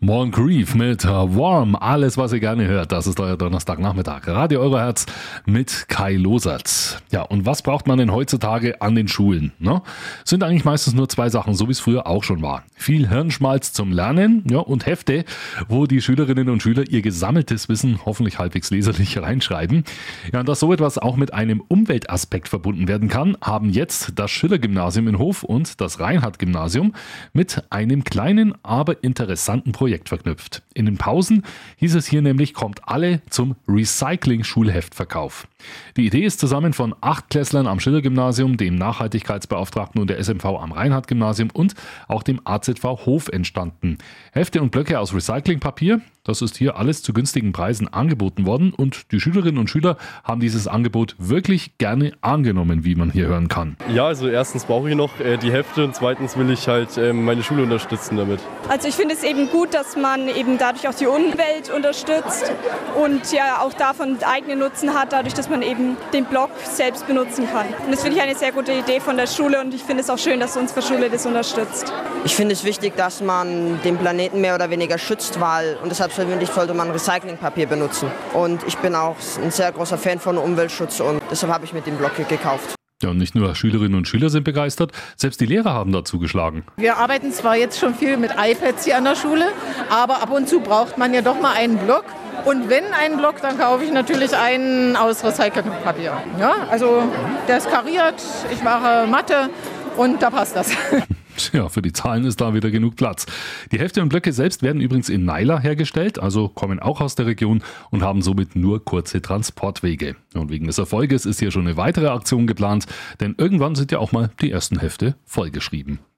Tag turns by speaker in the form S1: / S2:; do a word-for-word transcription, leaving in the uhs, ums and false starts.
S1: Moncrief mit Warm, alles was ihr gerne hört, das ist euer Donnerstagnachmittag. Radio Euroherz mit Kai Losert. Ja, und was braucht man denn heutzutage an den Schulen? Ne? Sind eigentlich meistens nur zwei Sachen, so wie es früher auch schon war. Viel Hirnschmalz zum Lernen, ja, und Hefte, wo die Schülerinnen und Schüler ihr gesammeltes Wissen hoffentlich halbwegs leserlich reinschreiben. Ja, und dass so etwas auch mit einem Umweltaspekt verbunden werden kann, haben jetzt das Schiller-Gymnasium in Hof und das Reinhardt-Gymnasium mit einem kleinen, aber interessanten Projekt verknüpft. In den Pausen hieß es hier nämlich, kommt alle zum Recycling-Schulheftverkauf. Die Idee ist zusammen von Achtklässlern am Schiller-Gymnasium, dem Nachhaltigkeitsbeauftragten und der S M V am Reinhardt-Gymnasium und auch dem A Z V Hof entstanden. Hefte und Blöcke aus Recyclingpapier, das ist hier alles zu günstigen Preisen angeboten worden und die Schülerinnen und Schüler haben dieses Angebot wirklich gerne angenommen, wie man hier hören kann.
S2: Ja, also erstens brauche ich noch äh, die Hefte und zweitens will ich halt äh, meine Schule unterstützen damit.
S3: Also ich finde es eben gut, dass man eben dadurch auch die Umwelt unterstützt und ja auch davon eigenen Nutzen hat, dadurch, dass man eben den Block selbst benutzen kann. Und das finde ich eine sehr gute Idee von der Schule und ich finde es auch schön, dass unsere Schule das unterstützt.
S4: Ich finde es wichtig, dass man den Planeten mehr oder weniger schützt, weil und deshalb sollte man Recyclingpapier benutzen. Und ich bin auch ein sehr großer Fan von Umweltschutz und deshalb habe ich mir den Block gekauft.
S1: Ja, und nicht nur Schülerinnen und Schüler sind begeistert, selbst die Lehrer haben dazu geschlagen.
S5: Wir arbeiten zwar jetzt schon viel mit iPads hier an der Schule, aber ab und zu braucht man ja doch mal einen Block. Und wenn einen Block, dann kaufe ich natürlich einen aus Recyclingpapier. Ja, also der ist kariert, ich mache Mathe und da passt das.
S1: Ja, für die Zahlen ist da wieder genug Platz. Die Hefte und Blöcke selbst werden übrigens in Naila hergestellt, also kommen auch aus der Region und haben somit nur kurze Transportwege. Und wegen des Erfolges ist hier schon eine weitere Aktion geplant, denn irgendwann sind ja auch mal die ersten Hefte vollgeschrieben.